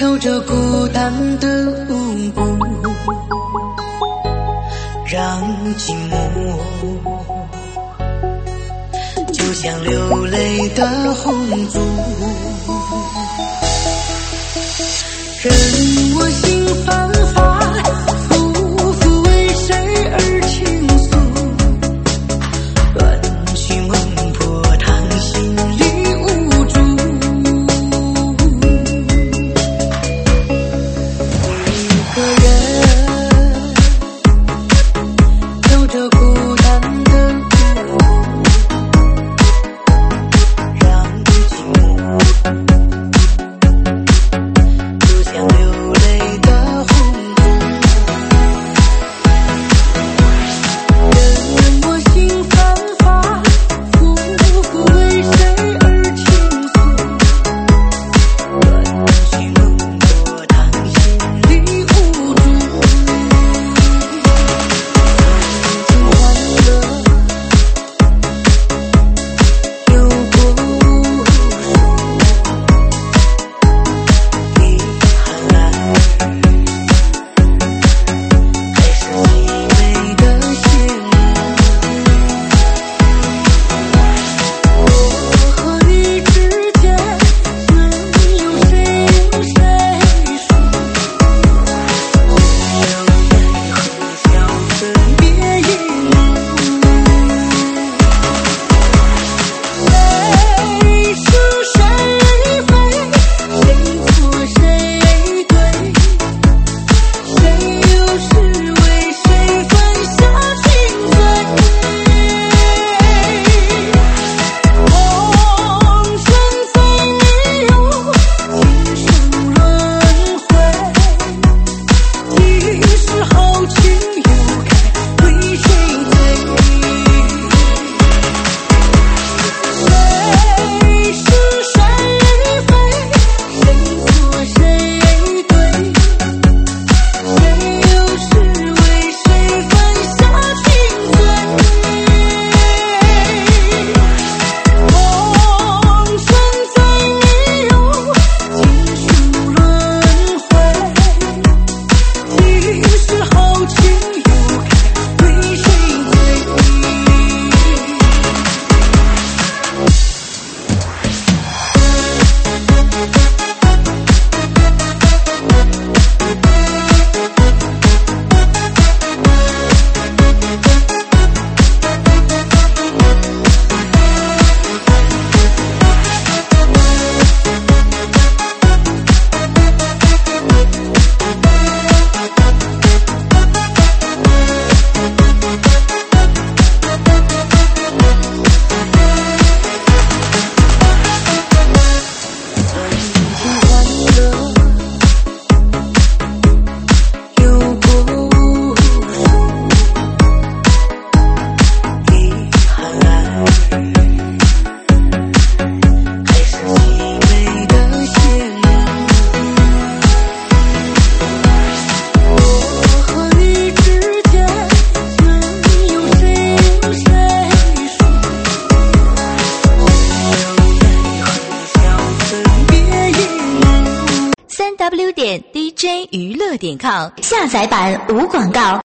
有着孤单的舞步，让寂寞就像流泪的红烛，任我心繁华，浮浮为谁而倾诉，乱絮梦破堂，心里无助。一个人走着孤单的路，让寂寞就像流泪的红烛，任我心繁华，浮浮为谁而倾诉，乱絮梦破堂，心里无助。曾经欢乐，有过无数，遗憾来，还是凄美的谢幕。我和你之间，能有谁有谁输？流泪和笑分别一路。谁是谁非？谁错谁对？谁又是为谁犯下情罪？红尘随你游，今生轮回。几时豪情又该为谁醉？谁是谁非？谁错谁对？谁又是为谁犯下情罪？红尘随你游，今生轮回。几时豪情又该为谁醉？ 3w.dj娱乐.com 下载版无广告。